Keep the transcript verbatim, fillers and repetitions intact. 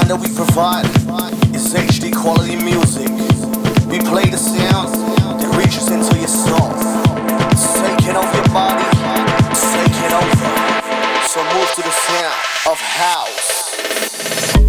that we provide is H D quality music. We play the sound that reaches into your soul. It's taking over your body, it's taking over. So move to the sound of house.